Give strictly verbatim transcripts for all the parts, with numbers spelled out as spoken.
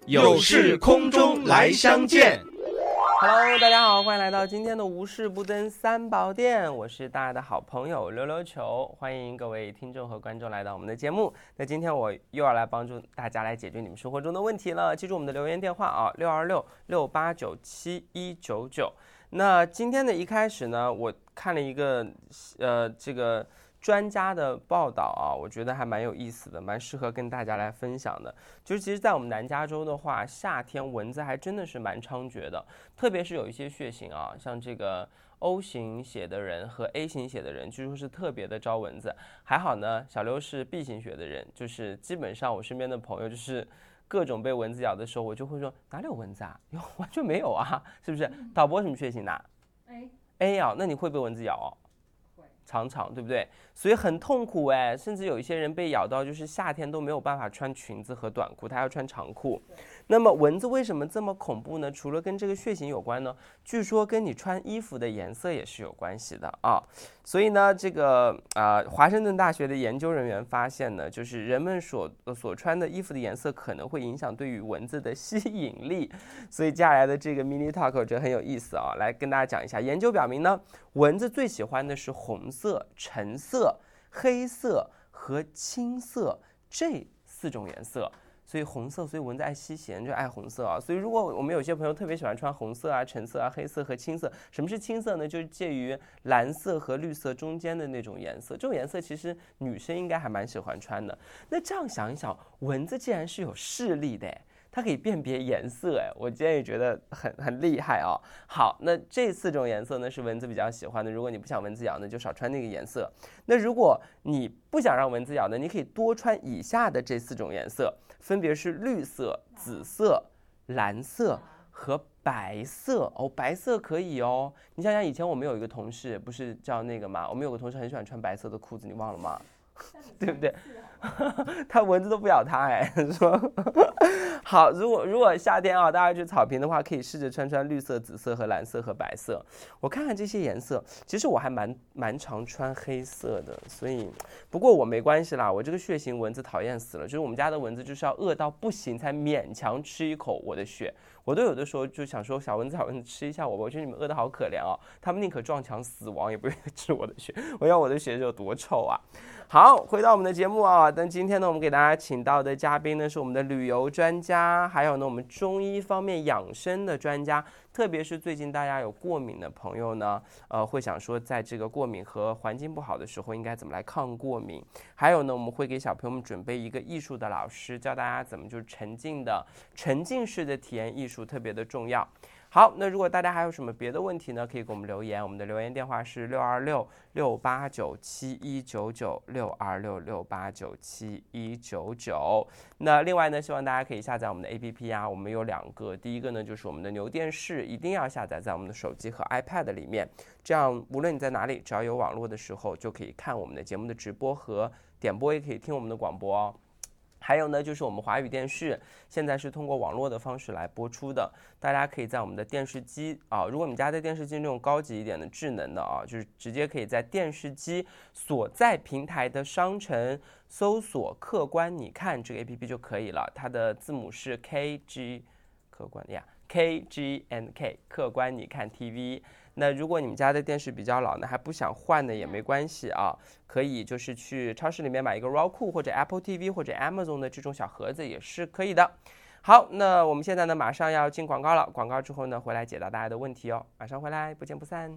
有事空中来相见。 Hello， 大家好，欢迎来到今天的无事不登三宝殿，我是大家的好朋友溜溜球，欢迎各位听众和观众来到我们的节目。那今天我又要来帮助大家来解决你们生活中的问题了，记住我们的留言电话啊，六二六六八九七一九九。那今天的一开始呢，我看了一个呃这个专家的报道啊，我觉得还蛮有意思的，蛮适合跟大家来分享的。就是其实在我们南加州的话，夏天蚊子还真的是蛮猖獗的，特别是有一些血型啊，像这个 O 型血的人和 A 型血的人，据说是特别的招蚊子。还好呢，小刘是 B 型血的人，就是基本上我身边的朋友就是各种被蚊子咬的时候，我就会说哪里有蚊子啊？有完全没有啊，是不是？导播什么血型的 ？A A 啊，那你会被蚊子咬哦？常常对不对？所以很痛苦哎，甚至有一些人被咬到，就是夏天都没有办法穿裙子和短裤，他要穿长裤。那么蚊子为什么这么恐怖呢？除了跟这个血型有关呢，据说跟你穿衣服的颜色也是有关系的啊。所以呢，这个啊、呃，华盛顿大学的研究人员发现呢，就是人们所所穿的衣服的颜色可能会影响对于蚊子的吸引力。所以接下来的这个 mini talk 我觉得很有意思啊，来跟大家讲一下。研究表明呢，蚊子最喜欢的是红色、橙色、黑色和青色这四种颜色。所以红色，所以蚊子爱吸涎就爱红色啊。所以如果我们有些朋友特别喜欢穿红色啊、橙色啊、黑色和青色，什么是青色呢？就是介于蓝色和绿色中间的那种颜色。这种颜色其实女生应该还蛮喜欢穿的。那这样想一想，蚊子竟然是有视力的，它可以辨别颜色，哎，我今天也觉得很很厉害哦。好，那这四种颜色呢是蚊子比较喜欢的。如果你不想蚊子咬呢，就少穿那个颜色。那如果你不想让蚊子咬呢，你可以多穿以下的这四种颜色，分别是绿色、紫色、蓝色和白色哦。白色可以哦。你想想，以前我们有一个同事，不是叫那个吗？我们有个同事很喜欢穿白色的裤子，你忘了吗？对不对？他蚊子都不咬他哎，说好，如果如果夏天啊，大家去草坪的话，可以试着穿穿绿色、紫色和蓝色和白色。我看看这些颜色，其实我还蛮蛮常穿黑色的，所以不过我没关系啦，我这个血型蚊子讨厌死了，就是我们家的蚊子就是要饿到不行才勉强吃一口我的血。我都有的时候就想说，小蚊子小蚊子吃一下我吧，我觉得你们饿得好可怜哦，他们宁可撞墙死亡也不愿意吃我的血，我要我的血是有多臭啊。好，回到我们的节目啊，但今天呢，我们给大家请到的嘉宾呢是我们的旅游专家，还有呢我们中医方面养生的专家，特别是最近大家有过敏的朋友呢，呃，会想说在这个过敏和环境不好的时候应该怎么来抗过敏。还有呢，我们会给小朋友们准备一个艺术的老师，教大家怎么就是沉浸的沉浸式的体验艺术，特别的重要。好，那如果大家还有什么别的问题呢，可以给我们留言，我们的留言电话是六二六六八九七一九九六二六六八九七一九九。那另外呢，希望大家可以下载我们的 A P P 啊，我们有两个，第一个呢就是我们的牛电视，一定要下载在我们的手机和 iPad 里面，这样无论你在哪里，只要有网络的时候，就可以看我们的节目的直播和点播，也可以听我们的广播哦。还有呢，就是我们华语电视现在是通过网络的方式来播出的，大家可以在我们的电视机啊，如果你们家的电视机那种高级一点的智能的啊，就是直接可以在电视机所在平台的商城搜索“客观你看”这个 A P P 就可以了，它的字母是 K G 客观呀 K G N K 客观你看 T V。那如果你们家的电视比较老呢，还不想换的也没关系啊，可以就是去超市里面买一个 Roku 或者 Apple T V 或者 Amazon 的这种小盒子也是可以的。好，那我们现在呢马上要进广告了，广告之后呢回来解答大家的问题哦，马上回来，不见不散。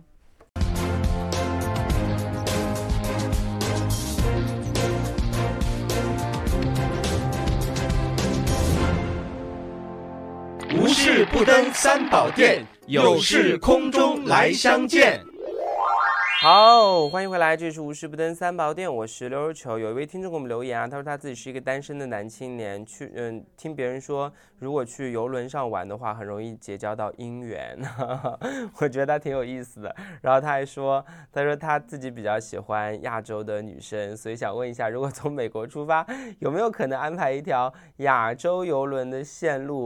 无事不登三宝殿，有事空中来相见。 好，欢迎回来，这是无事不登三宝殿，我是溜溜球。有一位听众给我们留言啊，他说他自己是一个单身的男青年，去嗯听别人说，如果去游轮上玩的话，很容易结交到姻缘，我觉得他挺有意思的。然后他还说，他说他自己比较喜欢亚洲的女生，所以想问一下，如果从美国出发，有没有可能安排一条亚洲游轮的线路？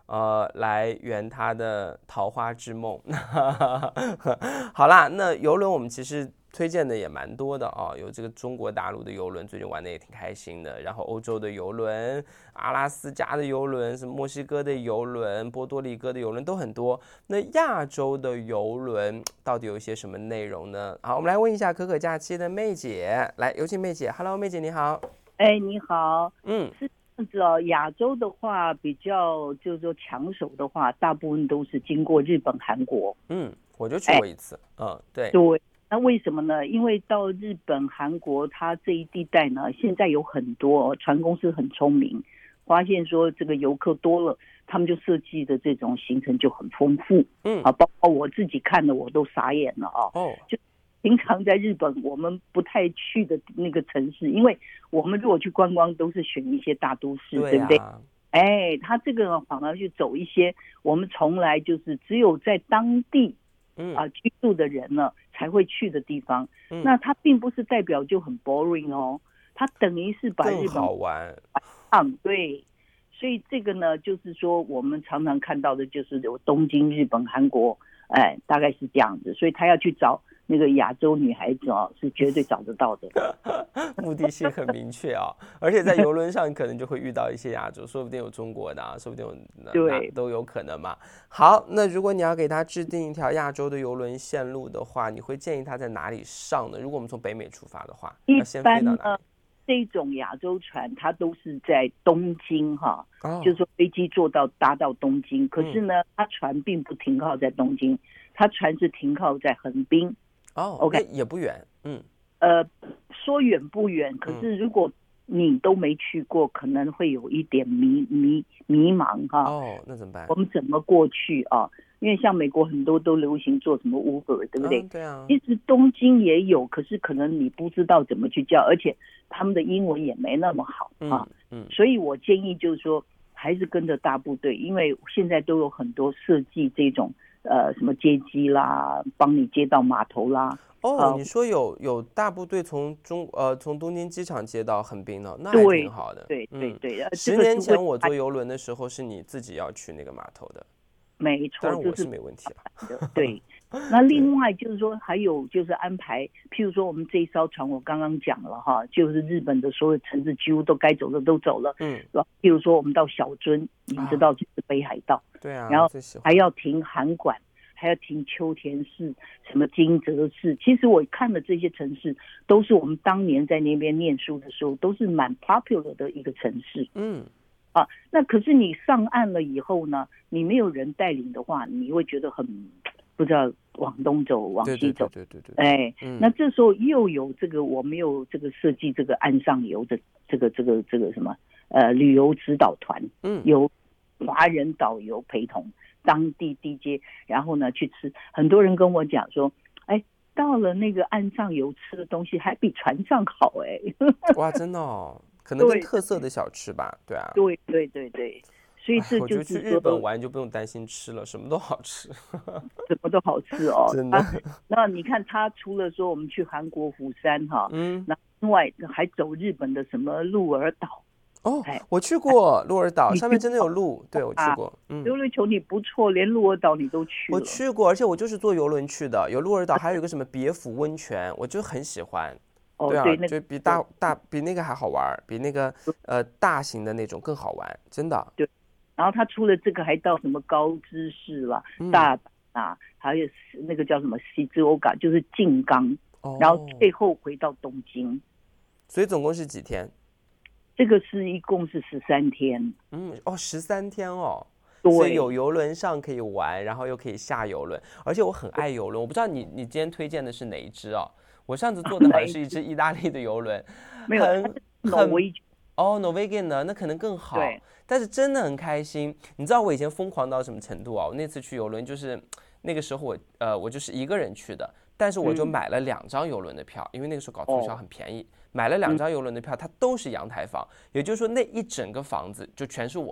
呃，来圆他的桃花之梦。好啦，那邮轮我们其实推荐的也蛮多的啊，有这个中国大陆的邮轮，最近玩的也挺开心的，然后欧洲的邮轮、阿拉斯加的邮轮、什么墨西哥的邮轮、波多黎各的邮轮都很多。那亚洲的邮轮到底有一些什么内容呢？好，我们来问一下可可假期的妹姐，来有请妹姐。Hello， 妹姐你好。 哎，你好。 嗯， 是这样子哦。亚洲的话，比较就是说抢手的话，大部分都是经过日本、韩国。 嗯，我就去过一次。哎、嗯，对。 对。那为什么呢？因为到日本、韩国，它这一地带呢，现在有很多船公司很聪明，发现说这个游客多了，他们就设计的这种行程就很丰富。 嗯， 啊，包括我自己看的，我都傻眼了啊。 哦， 就平常在日本我们不太去的那个城市，因为我们如果去观光都是选一些大都市， 对啊、 对不对？哎，他这个反而去走一些我们从来就是只有在当地嗯啊居住的人呢才会去的地方。 嗯、 那它并不是代表就很 boring 哦，它等于是把日本更好玩。 嗯，对。所以这个呢，就是说我们常常看到的就是有东京、日本、韩国，哎，大概是这样子。所以他要去找那个亚洲女孩子哦，是绝对找得到的。 目的性很明确啊、哦，而且在邮轮上可能就会遇到一些亚洲，说不定有中国的啊，说不定有对都有可能嘛。好，那如果你要给他制定一条亚洲的邮轮线路的话，你会建议他在哪里上呢？如果我们从北美出发的话， 一要先飞到哪里？ 般呢，这种亚洲船它都是在东京哈， 哦、 就是说飞机坐到搭到东京，可是呢，嗯、它船并不停靠在东京，它船是停靠在横滨。 哦 ，OK， 也不远，嗯， 呃，说远不远，可是如果你都没去过，可能会有一点迷迷迷茫哈。 哦，那怎么办？ 我们怎么过去啊？因为像美国很多都流行做什么 Uber， 对不对？ 嗯、对啊。 其实东京也有，可是可能你不知道怎么去叫，而且他们的英文也没那么好啊。 嗯，嗯所以我建议就是说，还是跟着大部队，因为现在都有很多设计这种呃什么接机啦，帮你接到码头啦。 哦，你说有有大部队从中呃从东京机场接到横滨呢，那还挺好的。 对对对。 嗯、十年前我坐邮轮的时候，是你自己要去那个码头的。 没错， 当然我是没问题了。对，那另外就是说还有就是安排，譬如说我们这一艘船，我刚刚讲了哈，就是日本的所有城市几乎都该走的都走了。 嗯， 譬如说我们到小樽，你知道就是北海道。 啊对啊。 然后还要停函馆，还要停秋田市，什么金泽市。其实我看的这些城市，都是我们当年在那边念书的时候，都是蛮 popular 的一个城市。 嗯。 啊，那可是你上岸了以后呢，你没有人带领的话，你会觉得很不知道往东走往西走。 对对对对对。 哎， 嗯、 那这时候又有这个我们有这个设计这个岸上游的这个这个这个什么呃旅游指导团， 嗯， 有华人导游陪同，当地 D J， 然后呢去吃。很多人跟我讲说，哎，到了那个岸上游吃的东西还比船上好哎。 哇，真的哦。可能跟特色的小吃吧，对啊， 对对对对，所以这就是说，我觉得去日本玩就不用担心吃了，什么都好吃， 什么都好吃哦， 真的。 啊、那你看，他除了说我们去韩国釜山哈， 嗯， 那另外还走日本的什么鹿儿岛。 哦，我去过鹿儿岛，上面真的有鹿，对我去过。 嗯，琉璃球你不错，连鹿儿岛你都去了。 我去过，而且我就是坐游轮去的，有鹿儿岛，还有一个什么别府温泉，我就很喜欢。 哦、 对啊， 对那就比大大比那个还好玩，比那个呃大型的那种更好玩，真的。 对，然后他除了这个，还到什么高知市啦、 嗯、 大阪啊，还有那个叫什么西之欧港，就是静冈、 哦， 然后最后回到东京。 所以总共是几天？ 这个是一共是十三天。 嗯，哦，十三天哦。 对， 所以有游轮上可以玩，然后又可以下游轮，而且我很爱游轮。我不知道你你今天推荐的是哪一支哦？我上次坐的好像是一支意大利的游轮， 没有， 很很哦 Norwegian 的那可能更好， 对， 但是真的很开心。你知道我以前疯狂到什么程度啊？我那次去游轮就是那个时候我呃我就是一个人去的，但是我就买了两张游轮的票，因为那个时候搞促销很便宜，买了两张游轮的票，它都是阳台房，也就是说那一整个房子就全是我的。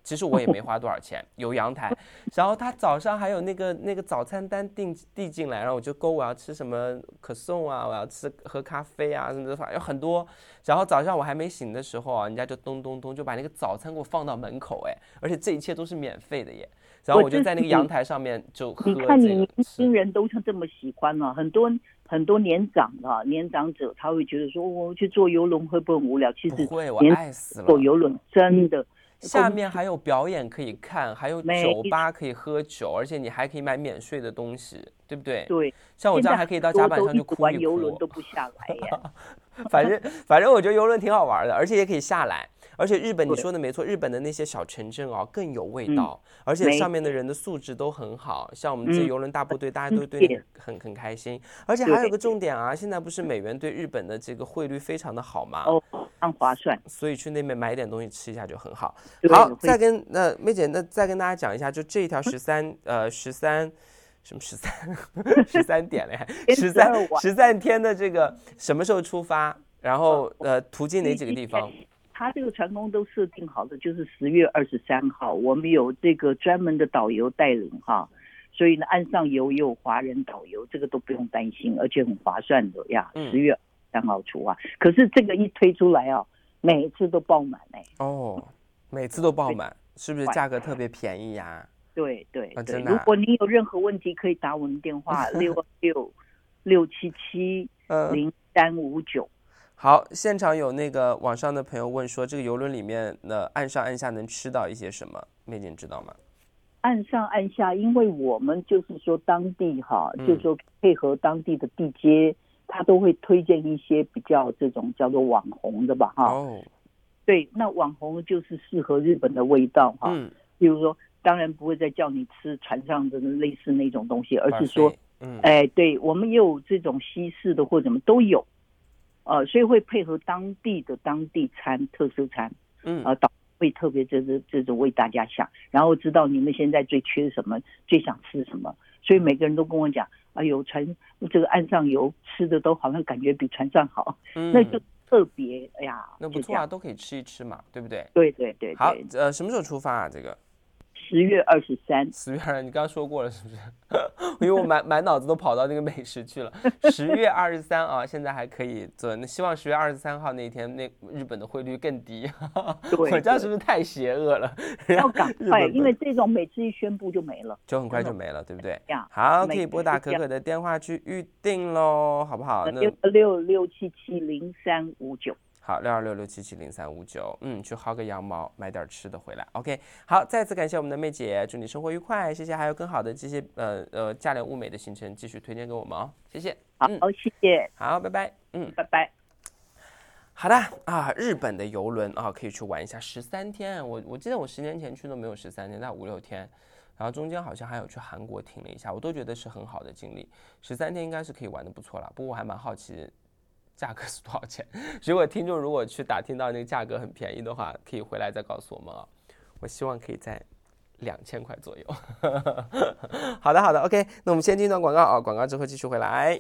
其实我也没花多少钱，有阳台，然后他早上还有那个那个早餐单递递进来，然后我就勾我要吃什么可颂啊，我要吃喝咖啡啊什么的，反正有很多。然后早上我还没醒的时候啊，人家就咚咚咚就把那个早餐给我放到门口，哎，而且这一切都是免费的耶。然后我就在那个阳台上面就喝这个。 你看你年轻人都这么喜欢了，很多很多年长的年长者他会觉得说，我去坐游轮会不会很无聊？其实不会，我爱死了。 坐游轮真的。 下面还有表演可以看，还有酒吧可以喝酒，而且你还可以买免税的东西，对不对？ 对， 像我这样还可以到甲板上就哭一哭。 玩游轮都不下来呀。 反正反正我觉得游轮挺好玩的，而且也可以下来。而且日本你说的没错，日本的那些小城镇哦更有味道，嗯、而且上面的人的素质都很好。像我们这游轮大部队，嗯、大家都对你很很开心。而且还有个重点啊，现在不是美元对日本的这个汇率非常的好吗？ 哦，很划算。 所以去那边买一点东西吃一下就很好。好，再跟那妹姐，那再跟大家讲一下，就这一条十三呃十三。什么十三十三点嘞？十三十三天的这个什么时候出发？然后呃，途经哪几个地方？ 他这个船工都设定好的，就是十月二十三号，我们有这个专门的导游带领哈，所以呢，岸上游也有华人导游，这个都不用担心，而且很划算的呀。十月二十三号出发，可是这个一推出来啊，每次都爆满哎。 哦，每次都爆满，是不是价格特别便宜呀？ 对对对、 啊真的啊， 如果你有任何问题，可以打我们电话六二六六七七零三五九。 好，现场有那个网上的朋友问说，这个邮轮里面的岸上岸下能吃到一些什么？妹姐知道吗？ 岸上岸下，因为我们就是说当地哈， 嗯、 就是说配合当地的地接，他都会推荐一些比较这种叫做网红的吧哈。 哦， 对，那网红就是适合日本的味道哈。嗯，比如说。当然不会再叫你吃船上的类似那种东西，而是说，嗯，哎，对我们也有这种西式的或者什么都有，呃，所以会配合当地的当地餐特色餐，嗯，呃，导会特别这这这种为大家想，然后知道你们现在最缺什么，最想吃什么，所以每个人都跟我讲，哎呦，船这个岸上游吃的都好像感觉比船上好，嗯，那就特别，哎呀， 那不错啊，都可以吃一吃嘛，对不对？ 对对 对, 对。 好，呃，什么时候出发啊？这个？ 十月二十三， 十月二，你刚刚说过了是不是？因为我满满脑子都跑到那个美食去了。十月二十三啊，现在还可以做。那希望十月二十三号那天，那日本的汇率更低。我这样是不是太邪恶了？ 要赶快，因为这种每次一宣布就没了， 就很快就没了，对不对？好，可以拨打可可的电话去预定喽，好不好？ 六六六七七零三五九。 好，六二六六七七零三五九，嗯，去薅个羊毛，买点吃的回来。OK， 好，再次感谢我们的妹姐，祝你生活愉快，谢谢，还有更好的这些呃呃价廉物美的行程继续推荐给我们哦，谢谢。 好，嗯、谢谢。 好，拜拜。嗯， 拜拜。 好的啊，日本的游轮啊，可以去玩一下，十三天。我我记得我十年前去都没有十三天，大五六天。然后中间好像还有去韩国停了一下，我都觉得是很好的经历。十三天应该是可以玩的不错了，不过我还蛮好奇。价格是多少钱？如果听众如果去打听到那个价格很便宜的话，可以回来再告诉我们啊。我希望可以在两千块左右。好的，好的 ，OK。那我们先进一段广告啊，广告之后继续回来。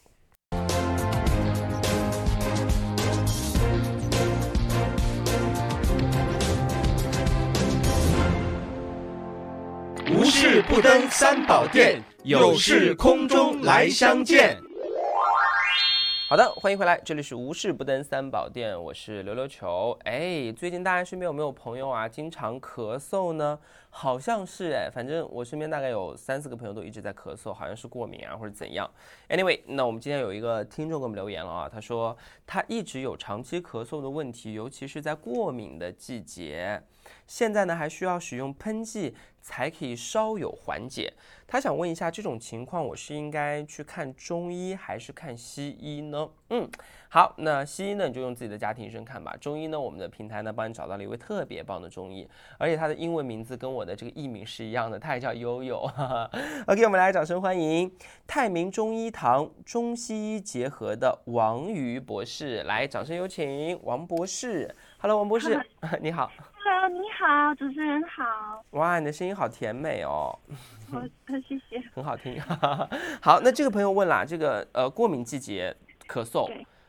无事不登三宝殿，有事空中来相见。 好的，欢迎回来，这里是无事不登三宝殿，我是溜溜球。哎，最近大家身边有没有朋友啊，经常咳嗽呢？好像是哎，反正我身边大概有三四个朋友都一直在咳嗽，好像是过敏啊或者怎样。Anyway， 那我们今天有一个听众给我们留言了啊，他说他一直有长期咳嗽的问题，尤其是在过敏的季节，现在呢还需要使用喷剂才可以稍有缓解。他想问一下，这种情况我是应该去看中医还是看西医呢？嗯，好，那西医呢你就用自己的家庭医生看吧。中医呢，我们的平台呢帮你找到了一位特别棒的中医，而且他的英文名字跟我的这个艺名是一样的，他也叫悠悠。OK， 我们来掌声欢迎泰明中医堂中西医结合的王瑜博士，来，掌声有请王博士。Hello， 王博士，你好。 Hello， 你好，主持人好。 哇，你的声音好甜美哦。 好，谢谢。 很好听。好，那这个朋友问啦，这个呃过敏季节咳嗽，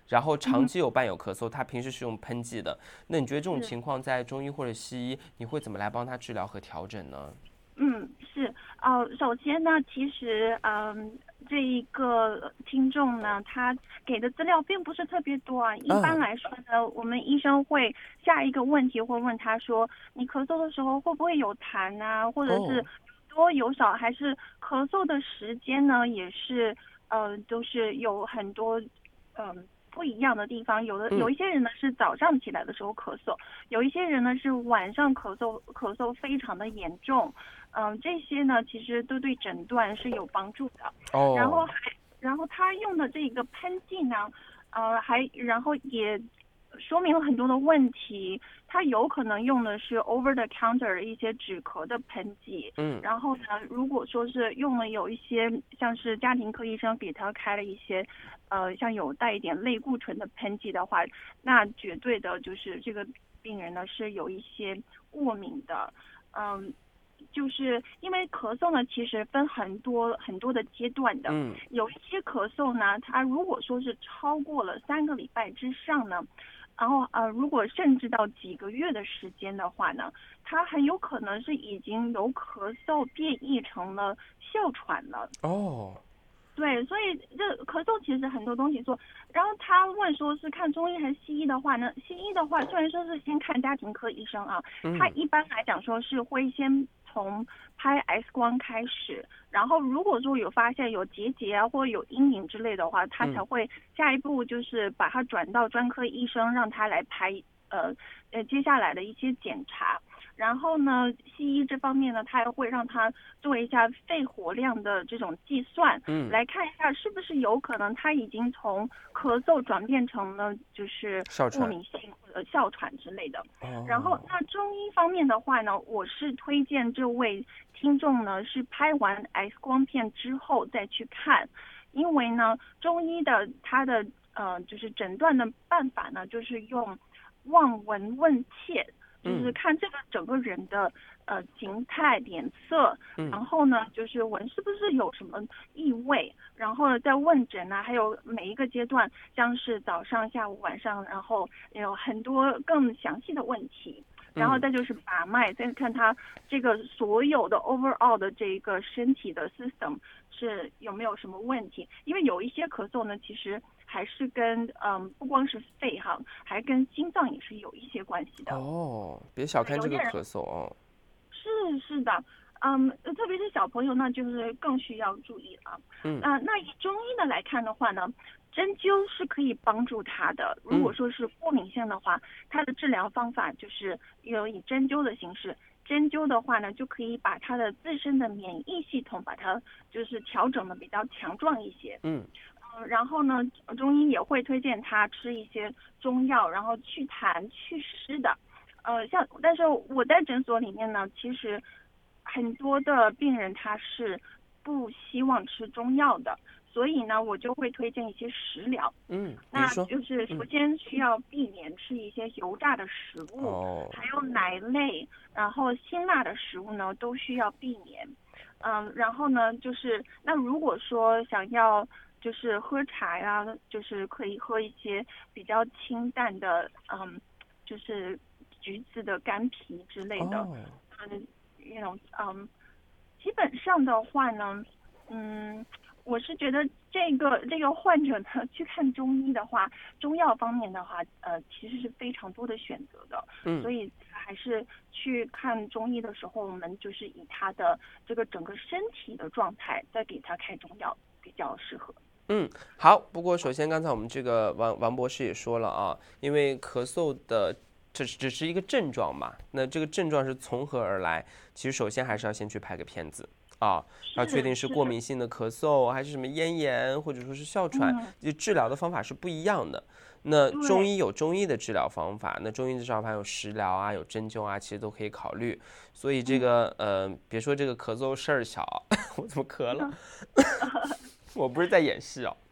然后长期有伴有咳嗽，他平时是用喷剂的，那你觉得这种情况在中医或者西医，你会怎么来帮他治疗和调整呢？ 嗯，是，呃，首先呢，其实，嗯、呃，这一个听众呢，他给的资料并不是特别多啊。一般来说呢，嗯、我们医生会下一个问题会问他说，你咳嗽的时候会不会有痰啊，或者是有多有少，还是咳嗽的时间呢，也是，呃，都是有很多，嗯、呃。不一样的地方，有的有一些人呢是早上起来的时候咳嗽，有一些人呢是晚上咳嗽，咳嗽非常的严重，嗯、呃，这些呢其实都对诊断是有帮助的。 哦。 然后还，然后他用的这个喷剂呢，呃，还然后也说明了很多的问题，他有可能用的是 over the counter 一些止咳的喷剂， 嗯， 然后呢，如果说是用了有一些像是家庭科医生给他开了一些，呃，像有带一点类固醇的喷剂的话，那绝对的就是这个病人呢是有一些过敏的，嗯。就是因为咳嗽呢，其实分很多很多的阶段的。 嗯， 有一些咳嗽呢，它如果说是超过了三个礼拜之上呢，然后呃，如果甚至到几个月的时间的话呢，它很有可能是已经由咳嗽变异成了哮喘了。 哦。 对，所以这咳嗽其实很多东西做，然后他问说是看中医还是西医的话呢？西医的话虽然说是先看家庭科医生啊，他一般来讲说是会先从拍 X 光开始，然后如果说有发现有结节啊或者有阴影之类的话，他才会下一步就是把它转到专科医生让他来拍呃呃接下来的一些检查。然后呢，西医这方面呢，他也会让他做一下肺活量的这种计算， 嗯， 来看一下是不是有可能他已经从咳嗽转变成了就是过敏性或者哮喘之类的。 哦。 然后那中医方面的话呢，我是推荐这位听众呢是拍完 X 光片之后再去看，因为呢中医的它的呃就是诊断的办法呢，就是用望闻问切。就是看这个整个人的呃形态、脸色，然后呢，就是闻是不是有什么异味，然后呢再问诊啊，还有每一个阶段，像是早上、下午、晚上，然后有很多更详细的问题，然后再就是把脉，再看他这个所有的 overall 的这个身体的 system 是有没有什么问题，因为有一些咳嗽呢，其实。还是跟嗯不光是肺哈，还跟心脏也是有一些关系的。 哦，别小看这个咳嗽哦。 是是的，嗯，特别是小朋友，那就是更需要注意了。 嗯， 啊、呃，那以中医的来看的话呢，针灸是可以帮助他的。如果说是过敏性的话，它的治疗方法就是有以针灸的形式。针灸的话呢，就可以把他的自身的免疫系统把它就是调整的比较强壮一些。 嗯。 然后呢，中医也会推荐他吃一些中药，然后祛痰祛湿的。呃，像但是我在诊所里面呢，其实很多的病人他是不希望吃中药的，所以呢，我就会推荐一些食疗。 嗯， 那就是首先需要避免吃一些油炸的食物， 哦、 还有奶类，然后辛辣的食物呢都需要避免。嗯，然后呢，就是那如果说想要。就是喝茶呀，就是可以喝一些比较清淡的，嗯，就是橘子的干皮之类的，嗯、oh. ，那种，嗯，基本上的话呢，嗯，我是觉得这个这个患者呢去看中医的话，中药方面的话，呃，其实是非常多的选择的， 嗯， 所以还是去看中医的时候，我们就是以他的这个整个身体的状态，再给他开中药比较适合。 嗯，好。不过首先，刚才我们这个王王博士也说了啊，因为咳嗽的这只是一个症状嘛，那这个症状是从何而来？其实首先还是要先去拍个片子啊，要确定是过敏性的咳嗽，还是什么咽炎，或者说是哮喘，就治疗的方法是不一样的。那中医有中医的治疗方法，那中医的治疗方法有食疗啊，有针灸啊，其实都可以考虑。所以这个呃，别说这个咳嗽事儿小，我怎么咳了？我不是在演戏哦。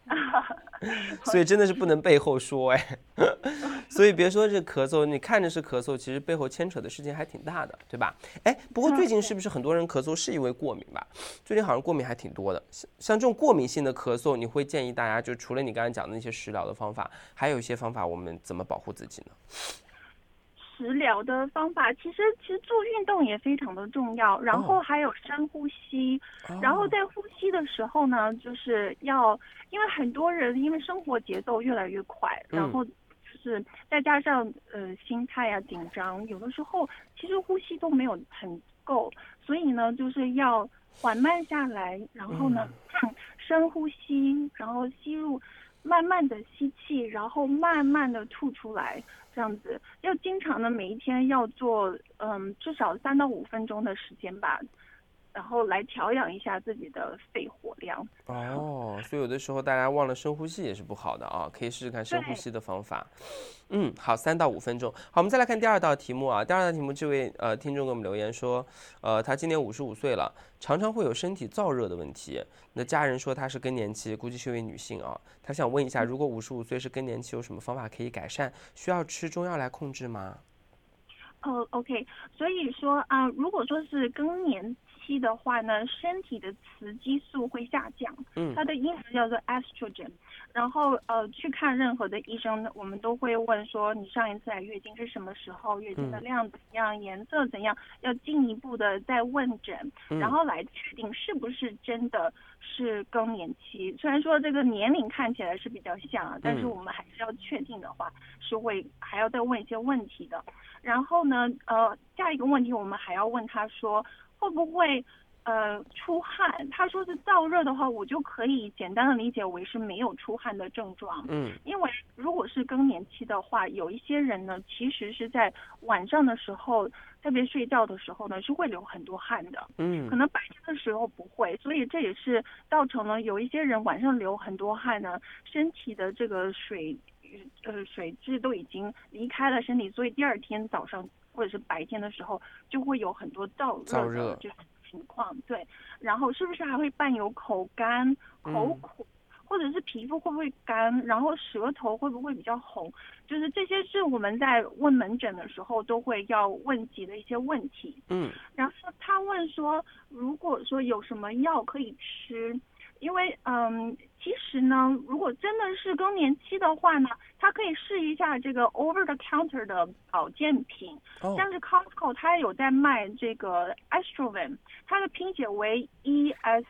所以真的是不能背后说哎，所以别说这咳嗽，你看着是咳嗽，其实背后牵扯的事情还挺大的，对吧？哎，不过最近是不是很多人咳嗽是因为过敏吧？最近好像过敏还挺多的，像这种过敏性的咳嗽，你会建议大家就除了你刚才讲的那些食疗的方法，还有一些方法，我们怎么保护自己呢？ 食疗的方法，其实其实做运动也非常的重要，然后还有深呼吸，哦、然后在呼吸的时候呢，就是要，因为很多人因为生活节奏越来越快，嗯、然后就是再加上呃心态啊紧张，有的时候其实呼吸都没有很够，所以呢就是要缓慢下来，然后呢、嗯、深呼吸，然后吸入。慢慢的吸气，然后慢慢的吐出来，这样子要经常的每一天要做，嗯，至少三到五分钟的时间吧，然后来调养一下自己的肺活量。 哦，所以有的时候大家忘了深呼吸也是不好的啊，可以试试看深呼吸的方法。嗯，好，三到五分钟。好，我们再来看第二道题目啊。第二道题目，这位呃听众给我们留言说，呃，他今年五十五岁了，常常会有身体燥热的问题。那家人说他是更年期，估计是一位女性啊。他想问一下，如果五十五岁是更年期，有什么方法可以改善？需要吃中药来控制吗？ 哦、uh, ，OK， 所以说啊、呃，如果说是更年期的话呢，身体的雌激素会下降，嗯，它的英文叫做 estrogen。然后呃，去看任何的医生，我们都会问说，你上一次来月经是什么时候？月经的量怎样？颜色怎样？要进一步的再问诊，然后来确定是不是真的是更年期。虽然说这个年龄看起来是比较像，但是我们还是要确定的话，是会还要再问一些问题的。然后呢，呃，下一个问题我们还要问他说，会不会呃出汗？他说是燥热的话，我就可以简单的理解为是没有出汗的症状。嗯，因为如果是更年期的话，有一些人呢，其实是在晚上的时候，特别睡觉的时候呢，是会流很多汗的。嗯，可能白天的时候不会，所以这也是造成了有一些人晚上流很多汗呢，身体的这个水。呃，水质都已经离开了身体，所以第二天早上或者是白天的时候，就会有很多燥热的这种情况。对，然后是不是还会伴有口干、口苦，嗯、或者是皮肤会不会干，然后舌头会不会比较红？就是这些是我们在问门诊的时候都会要问及的一些问题。嗯，然后他问说，如果说有什么药可以吃？因为嗯，其实呢，如果真的是更年期的话呢，它可以试一下这个 over the counter 的保健品，哦、像是 Costco 它有在卖这个 Estroven， 它的拼写为 E S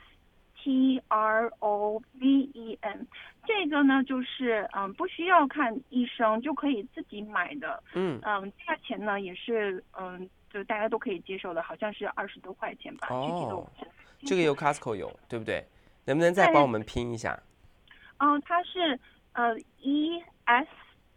T R O V E N， 这个呢就是嗯不需要看医生就可以自己买的，嗯嗯，价钱呢也是嗯就大家都可以接受的，好像是二十多块钱吧，具体的我不知道。 这个有 Costco 有，对不对？能不能再帮我们拼一下？ 哦，它是呃 E S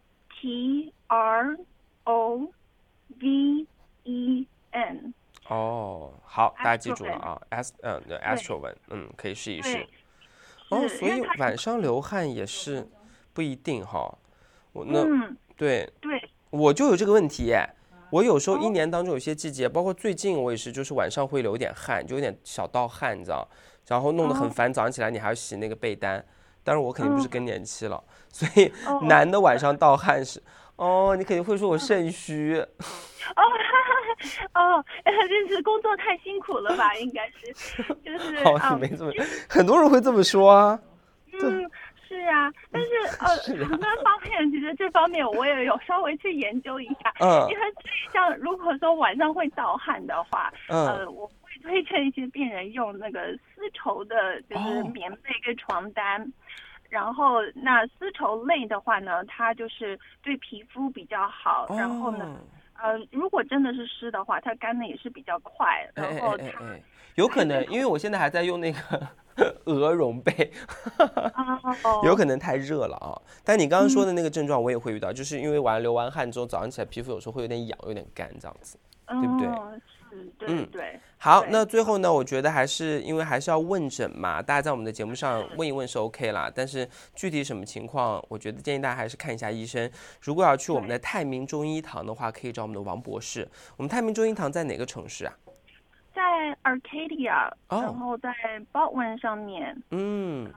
T R O V E N。 哦，好，大家记住了啊 ，S 嗯 ，Estroven， 嗯，可以试一试。哦，所以晚上流汗也是不一定哈。我那、嗯、对对， 我就有这个问题耶。我有时候一年当中有些季节，包括最近我也是，就是晚上会流点汗，就有点小盗汗，你知道。然后弄得很烦，早上起来你还要洗那个被单，当然我肯定不是更年期了，哦、所以男的晚上盗汗是，哦，你肯定会说我肾虚。 哦，哦，这是工作太辛苦了吧？应该是，就是。 哦，你没这么，很多人会这么说啊。 嗯，是啊，但是呃，很多方面其实这方面我也有稍微去研究一下，嗯，因为像如果说晚上会盗汗的话，嗯、呃，我。推荐一些病人用那个丝绸的，就是棉被跟床单，哦、然后那丝绸类的话呢，它就是对皮肤比较好，哦、然后呢，呃，如果真的是湿的话，它干的也是比较快，然后它、哎哎哎哎、 有可能，因为我现在还在用那个鹅绒被，有可能太热了啊。但你刚刚说的那个症状我也会遇到，嗯、就是因为晚上流完汗之后，早上起来皮肤有时候会有点痒，有点干这样子， 嗯、 对不对？ 嗯，对对。 好，那最后呢，我觉得还是因为还是要问诊嘛，大家在我们的节目上问一问是 OK 啦，但是具体什么情况，我觉得建议大家还是看一下医生。如果要去我们的泰明中医堂的话，可以找我们的王博士。我们泰明中医堂在哪个城市啊？ 在 Arcadia，、哦、然后在 Baldwin 上面。 嗯，我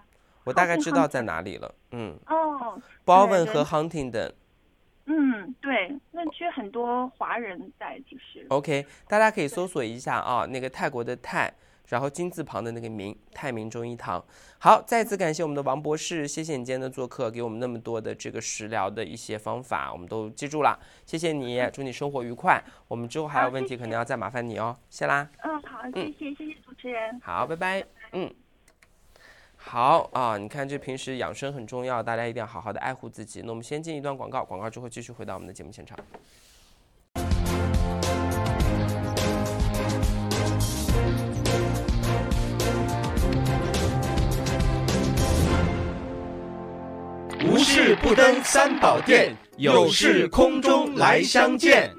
我大概知道在哪里了。嗯， 哦 ，Bowen 和 Huntingdon。 嗯，对，那区很多华人在，其实。 OK， 大家可以搜索一下啊，那个泰国的泰，然后金字旁的那个明，泰明中医堂。好，再次感谢我们的王博士，谢谢你今天的做客，给我们那么多的这个食疗的一些方法，我们都记住了，谢谢你，祝你生活愉快。我们之后还有问题肯定要再麻烦你哦，谢啦。 嗯，好，谢谢，谢谢主持人。 好，拜拜。嗯。好啊，你看这平时养生很重要，大家一定要好好的爱护自己。那我们先进一段广告，广告之后继续回到我们的节目现场。 无事不登三宝殿，有事空中来相见。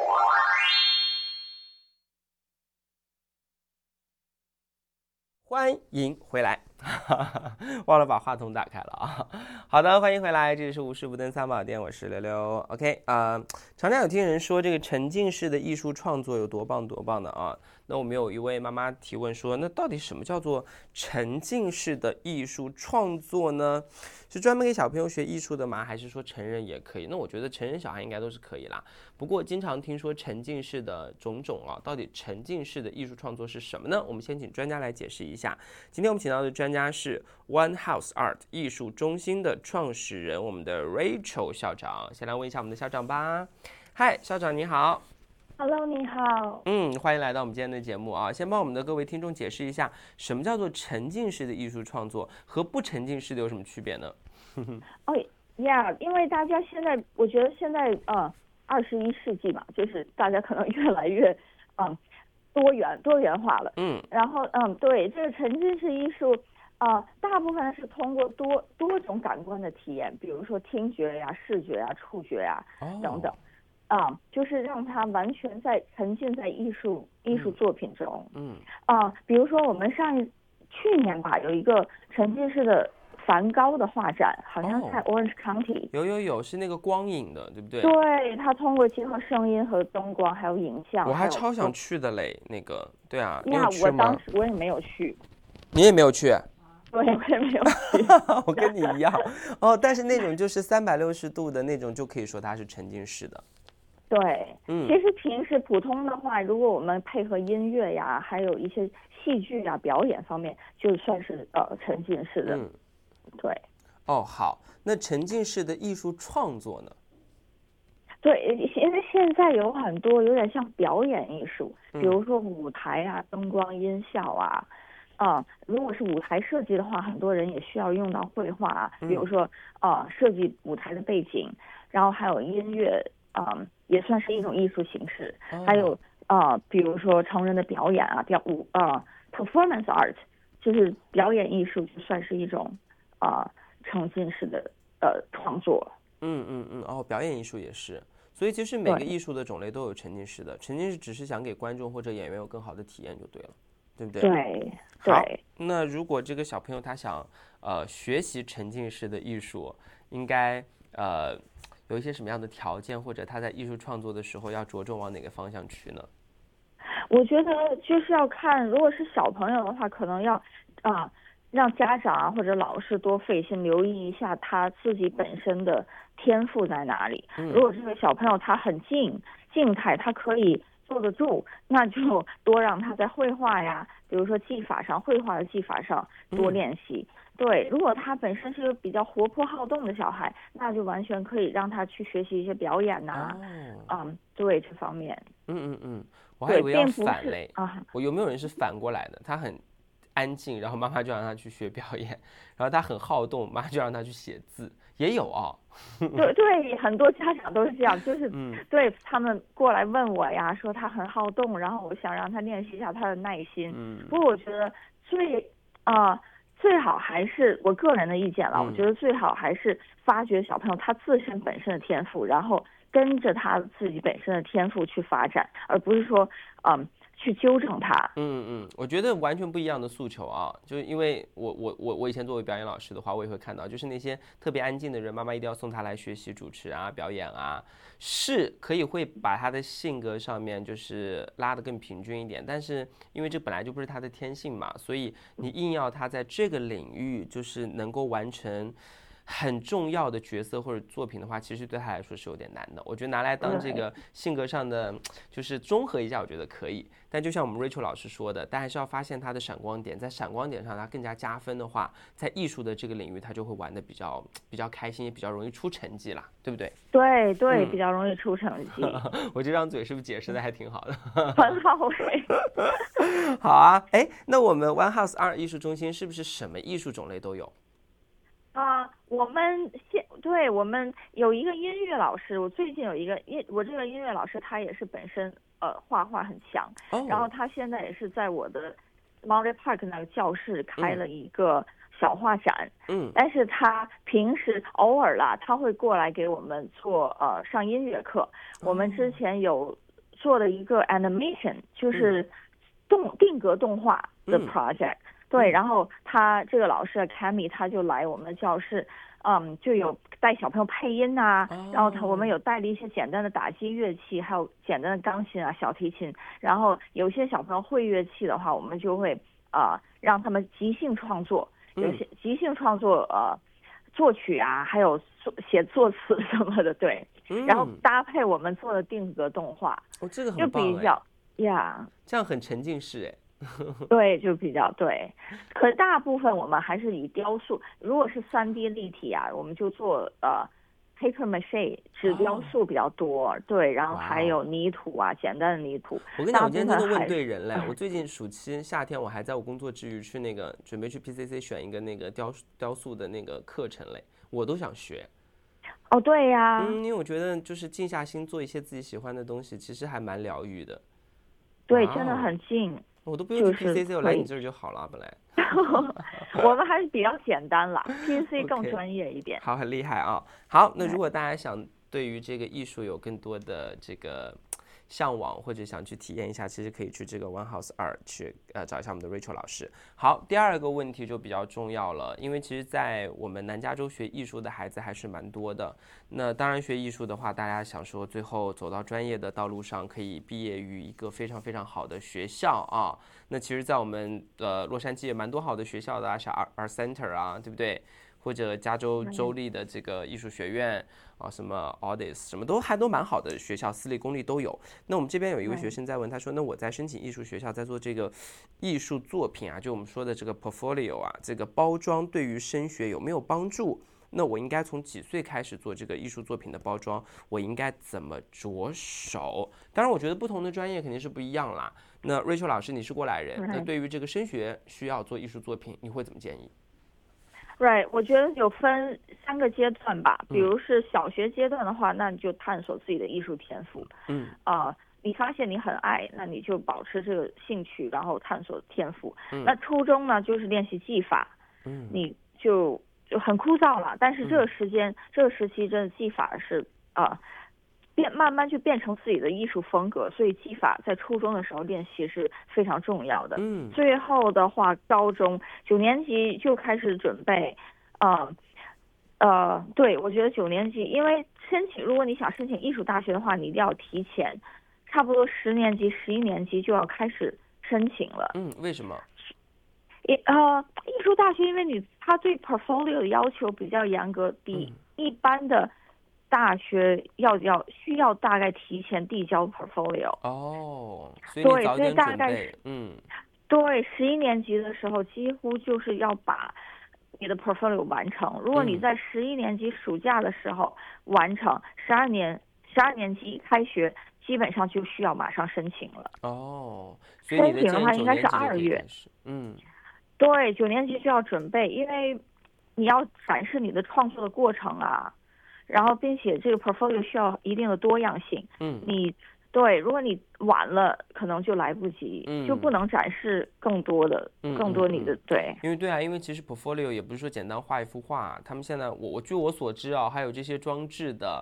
欢迎回来，忘了把话筒打开了啊。好的，欢迎回来，这里是无事不登三宝殿，我是刘刘。OK 啊、呃，常常有听人说这个沉浸式的艺术创作有多棒多棒的啊。那我们有一位妈妈提问说，那到底什么叫做沉浸式的艺术创作呢？是专门给小朋友学艺术的吗？还是说成人也可以？那我觉得成人小孩应该都是可以啦。不过经常听说沉浸式的种种啊，到底沉浸式的艺术创作是什么呢？我们先请专家来解释一下。今天我们请到的专家是 One House Art 艺术中心的创始人，我们的 Rachel 校长。先来问一下我们的校长吧。嗨，校长你好。 Hello， 你好。 嗯，欢迎来到我们今天的节目啊！先帮我们的各位听众解释一下，什么叫做沉浸式的艺术创作和不沉浸式的有什么区别呢？ 哦呀，因为大家现在，我觉得现在呃，二十一世纪嘛，就是大家可能越来越嗯多元多元化了。 嗯。 然后嗯，对，这个沉浸式艺术，呃，大部分是通过多多种感官的体验，比如说听觉呀、视觉呀、触觉呀、哦、等等。啊、嗯，就是让他完全在沉浸在艺术艺术作品中。 嗯。 啊、呃，比如说我们上一去年吧，有一个沉浸式的梵高的画展，好像在 Orange County。 有有有，是那个光影的，对不对？ 对，他通过结合声音和灯光还有影像。 我还超想去的嘞，那个，对啊。 呀，我当时我也没有去。 你也没有去？ 对，我也没有去。 我跟你一样。哦，但是那种就是三百六十度的那种，就可以说它是沉浸式的。 对， 嗯， 其实平时普通的话，如果我们配合音乐呀，还有一些戏剧啊、表演方面，就算是呃沉浸式的。 嗯， 对。 哦，好，那沉浸式的艺术创作呢？ 对，因为现在有很多有点像表演艺术，比如说舞台啊、灯光、音效啊。啊、呃，如果是舞台设计的话，很多人也需要用到绘画啊，比如说啊、呃，设计舞台的背景，然后还有音乐。嗯、呃，也算是一种艺术形式。 哦、 还有呃，比如说成人的表演啊，表舞啊、呃、，performance art， 就是表演艺术，就算是一种啊、呃、沉浸式的呃创作。 嗯嗯嗯，哦，表演艺术也是。所以其实每个艺术的种类都有沉浸式的，沉浸式只是想给观众或者演员有更好的体验就对了，对不对？ 对对。 好，那如果这个小朋友他想呃学习沉浸式的艺术，应该呃。有一些什么样的条件，或者他在艺术创作的时候要着重往哪个方向去呢？ 我觉得就是要看，如果是小朋友的话，可能要啊、呃、让家长啊或者老师多费心留意一下他自己本身的天赋在哪里。 嗯、 如果这个小朋友他很静静态，他可以坐得住，那就多让他在绘画呀，比如说技法上，绘画的技法上多练习。嗯对，如果他本身是个比较活泼好动的小孩，那就完全可以让他去学习一些表演呐、啊，哦、嗯，对这方面。 嗯嗯嗯，我还以为要反嘞啊。 我有没有人是反过来的？他很安静，然后妈妈就让他去学表演，然后他很好动，妈妈就让他去写字，也有哦。 对对，很多家长都是这样，就是对他们过来问我呀，说他很好动，然后我想让他练习一下他的耐心。 嗯。 不过我觉得最啊。呃最好还是我个人的意见了、嗯，我觉得最好还是发掘小朋友他自身本身的天赋，然后跟着他自己本身的天赋去发展，而不是说，嗯， 去纠正它。 嗯嗯，我觉得完全不一样的诉求啊，就是因为我我我我以前作为表演老师的话，我也会看到，就是那些特别安静的人，妈妈一定要送他来学习主持啊、表演啊，是可以会把他的性格上面就是拉得更平均一点，但是因为这本来就不是他的天性嘛，所以你硬要他在这个领域就是能够完成很重要的角色或者作品的话，其实对他来说是有点难的。我觉得拿来当这个性格上的，就是综合一下，我觉得可以。但就像我们 Rachel 老师说的，但还是要发现他的闪光点，在闪光点上他更加加分的话，在艺术的这个领域，他就会玩的比较比较开心，也比较容易出成绩啦，对不对？ 对对、嗯，比较容易出成绩。 我这张嘴是不是解释的还挺好的？ 很好哎。 好啊，哎，那我们 One House 二艺术中心是不是什么艺术种类都有？ 啊、uh, 我们现对我们有一个音乐老师，我最近有一个音，我这个音乐老师他也是本身呃画画很强， oh. 然后他现在也是在我的 Monterey Park 那个教室开了一个小画展， 嗯， 但是他平时偶尔啦，他会过来给我们做呃上音乐课。Oh. 我们之前有做了一个 animation， 就是动定格动画的 project。嗯，对，然后他这个老师 Cammy 他就来我们的教室，嗯，就有带小朋友配音啊， oh. 然后他我们有带了一些简单的打击乐器，还有简单的钢琴啊、小提琴，然后有些小朋友会乐器的话，我们就会啊、呃、让他们即兴创作，有些即兴创作呃作曲啊，还有写作词什么的，对， 嗯， 然后搭配我们做的定格动画， 哦，这个很棒， 就比较呀， yeah. 这样很沉浸式哎。 对，就比较对，可大部分我们还是以雕塑，如果是三 D 立体啊，我们就做呃 paper mache 纸雕塑比较多， oh. 对，然后还有泥土啊， wow. 简单的泥土。 我跟你讲，我今天真的问对人了。我最近暑期夏天我还在我工作之余去那个准备去 P C C 选一个那个雕雕塑的那个课程嘞，我都想学。 哦，对呀， 嗯，因为我觉得就是静下心做一些自己喜欢的东西，其实还蛮疗愈的。 对， wow. 真的很静。 我都不用去 P C C， 我来你这儿就好了。本来我们还是比较简单啦，P C C 更专业一点。 好，很厉害啊！好，那如果大家想对于这个艺术有更多的这个向往，或者想去体验一下，其实可以去这个 One House 二去呃找一下我们的 Rachel 老师。好，第二个问题就比较重要了，因为其实在我们南加州学艺术的孩子还是蛮多的。那当然学艺术的话，大家想说最后走到专业的道路上，可以毕业于一个非常非常好的学校啊。那其实在我们呃洛杉矶也蛮多好的学校的啊，像 Art Center 啊，对不对？或者加州州立的这个艺术学院啊，什么 Audis 什么都还都蛮好的学校，私立公立都有。那我们这边有一位学生在问，他说：“那我在申请艺术学校，在做这个艺术作品啊，就我们说的这个 portfolio 啊，这个包装对于升学有没有帮助？那我应该从几岁开始做这个艺术作品的包装？我应该怎么着手？当然，我觉得不同的专业肯定是不一样啦。那 Rachel 老师，你是过来人，那对于这个升学需要做艺术作品，你会怎么建议 ？Right， 我觉得有分三个阶段吧。比如是小学阶段的话，嗯、那你就探索自己的艺术天赋。 嗯啊、呃，你发现你很爱，那你就保持这个兴趣，然后探索天赋。 嗯、 那初中呢，就是练习技法。 嗯， 你就就很枯燥了，但是这个时间、嗯、这个时期真的技法是啊、呃，变慢慢就变成自己的艺术风格，所以技法在初中的时候练习是非常重要的。 嗯， 最后的话，高中九年级就开始准备，呃呃，对，我觉得九年级，因为申请，如果你想申请艺术大学的话，你一定要提前，差不多十年级、十一年级就要开始申请了。 嗯，为什么？ 呃，艺术大学因为你它对 portfolio 的要求比较严格，比一般的大学要要需要大概提前递交 portfolio。 哦，所以你早点准备，嗯， 对，十一年级的时候几乎就是要把你的 portfolio 完成。如果你在十一年级暑假的时候完成，十二年十二年级开学基本上就需要马上申请了。 哦，所以你的申请的话应该是二月。 嗯。 对，九年级就要准备，因为你要展示你的创作的过程啊，然后并且这个 portfolio 需要一定的多样性。 嗯， 你对，如果你晚了，可能就来不及， 嗯， 就不能展示更多的、 嗯、 更多你的、 嗯、 对。 因为对啊，因为其实 portfolio 也不是说简单画一幅画，他们现在我我据我所知啊，还有这些装置的。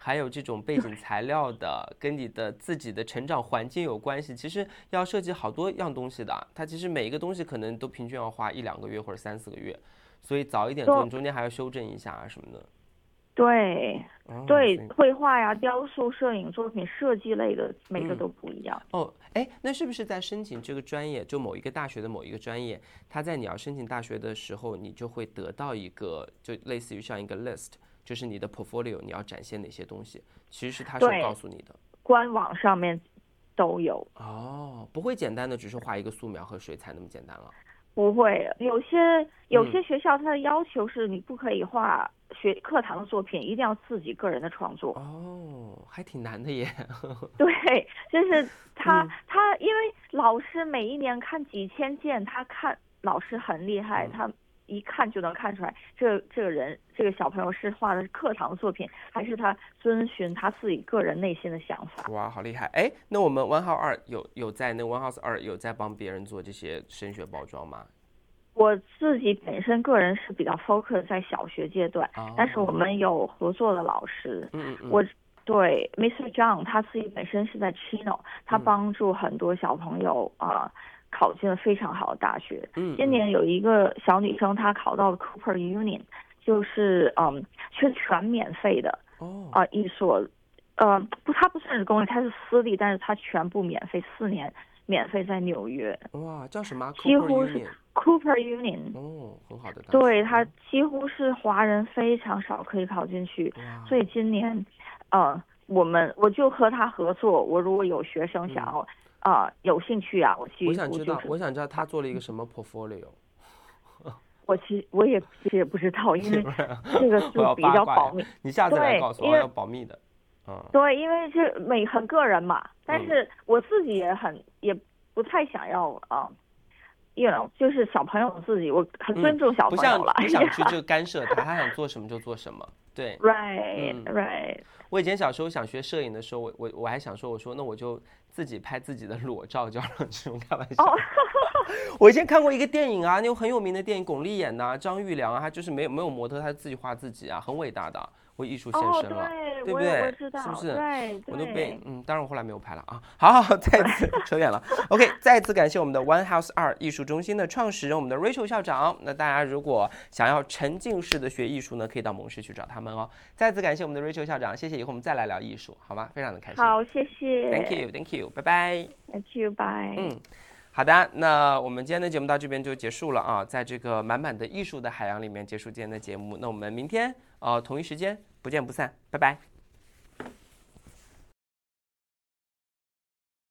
还有这种背景材料的，跟你的自己的成长环境有关系。其实要设计好多样东西的，它其实每一个东西可能都平均要花一两个月或者三四个月，所以早一点做，你中间还要修正一下啊什么的。 对， 哦、 对，绘画呀、雕塑、摄影作品、设计类的，每个都不一样。 嗯、哦，哎，那是不是在申请这个专业，就某一个大学的某一个专业，它在你要申请大学的时候，你就会得到一个，就类似于像一个 list， 就是你的 portfolio 你要展现哪些东西，其实是它是告诉你的， 官网上面都有。 哦，不会简单的只是画一个素描和水彩那么简单了。 不会，有些有些学校它的要求是你不可以画学课堂的作品，一定要自己个人的创作。 哦，还挺难的耶。 对，就是他、 嗯、 他因为老师每一年看几千件，他看老师很厉害，嗯、他一看就能看出来这个这个人这个小朋友是画的课堂作品，还是他遵循他自己个人内心的想法。 哇，好厉害！哎，那我们 One House 二有有在那 One House 二有在帮别人做这些升学包装吗？ 我自己本身个人是比较 focus 在小学阶段，哦、但是我们有合作的老师。 嗯嗯。 我对 mister Zhang 他自己本身是在 Chino， 他帮助很多小朋友啊、呃、考进了非常好的大学。 嗯。 今年有一个小女生，她考到了 Cooper Union， 就是嗯是全免费的。 哦。 啊、呃，一所呃不，它不算是公立，它是私立，但是它全部免费，四年免费在纽约。 哇，叫什么？ 几乎是 Cooper Union。 哦，很好的大学。 对，它几乎是华人非常少可以考进去，所以今年，呃，我们我就和他合作。我如果有学生想要啊、嗯呃、有兴趣啊，我几乎、就是、 我想知道，我想知道他做了一个什么 portfolio。 我其实我也其实也不知道，因为这个是比较保密。 你下次来告诉我，要保密的。嗯。 对，因为这每很个人嘛，但是我自己也很、嗯、也不太想要啊。呃You know， 就是小朋友自己，我很尊重小朋友了。 嗯、不像不想去就干涉他，他想做什么就做什么。对 ，right，right、嗯。Right. 我以前小时候想学摄影的时候，我我我还想说，我说那我就自己拍自己的裸照，就让这种开玩笑。Oh. 我以前看过一个电影啊，那种很有名的电影，巩俐演的、啊，张玉良啊，他就是没有没有模特，他自己画自己啊，很伟大的。为艺术献身了， oh, 对, 对不对？ 我知道， 是不是？ 对，对我都被嗯，当然我后来没有拍了啊。好好，再一次扯远了。OK， 再一次感谢我们的 One House 二艺术中心的创始人，我们的 Rachel 校长。那大家如果想要沉浸式的学艺术呢，可以到蒙氏去找他们哦。再次感谢我们的 Rachel 校长，谢谢，以后我们再来聊艺术，好吗？非常的开心。 好，谢谢。 Thank you，Thank you， 拜拜。 Thank you， bye。 嗯。好的，那我们今天的节目到这边就结束了啊，在这个满满的艺术的海洋里面结束今天的节目。那我们明天呃同一时间不见不散，拜拜。